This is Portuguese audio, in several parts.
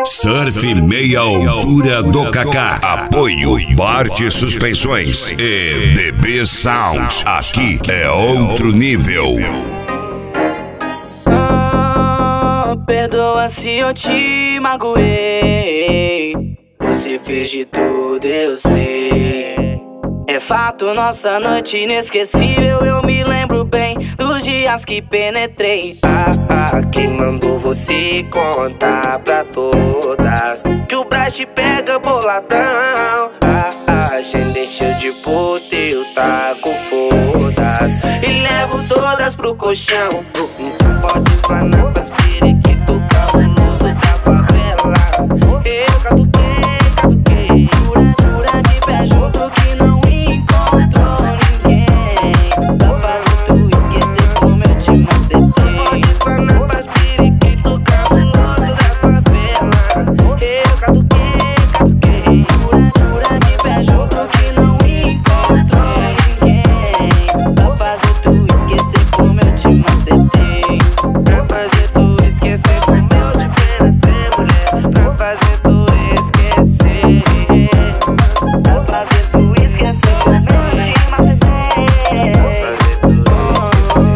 Surf meia altura do Kaká. Apoio Bart Suspensões e BB Sounds. Aqui é outro nível. Perdoa se eu te magoei. Você fez de tudo, eu sei. É fato, nossa noite inesquecível. Eu me lembro bem dos dias que penetrei. Quem mandou você contar pra todas que o Brás te pega boladão? Gente, deixa de puta, eu taco fodas e levo todas pro colchão. Então pode explanar pras periquitos cabuloso da favela. Eu catuquei, jura de pé junto que não encontrou ninguém pra fazer tu esquecer como eu te macetei. Pode explanar pras periquitos cabuloso da favela. Eu catuquei, jura de pé junto que não encontrou ninguém pra fazer tu esquecer como eu te macetei. Pra fazer tu esquecer como eu te penetrei, mulher. Pra fazer tu esquecer. Pra fazer tu esquecer como eu te macetei. Pra fazer tu esquecer.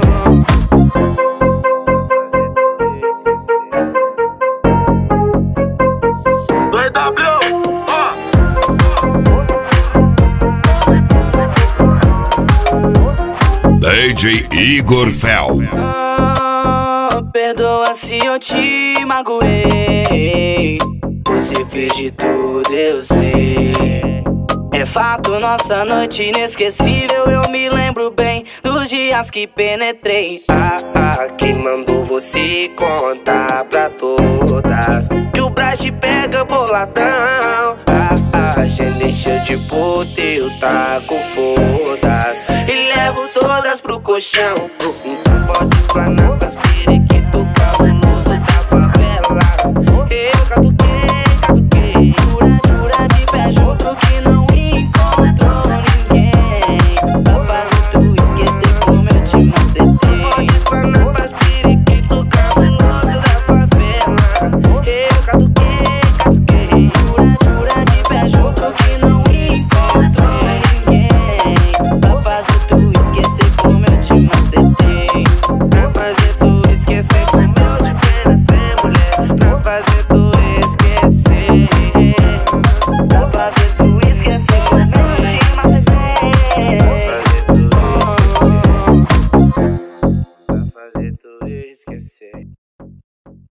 DJ Igor Fel. Perdoa se eu te magoei. Você fez de tudo, eu sei. É fato, nossa noite inesquecível. Eu me lembro bem dos dias que penetrei. Quem mandou você contar pra todas que o Brás te pega boladão? Gente, deixa de puta, eu taco fodas e levo todas pro colchão. Então pode explanar pras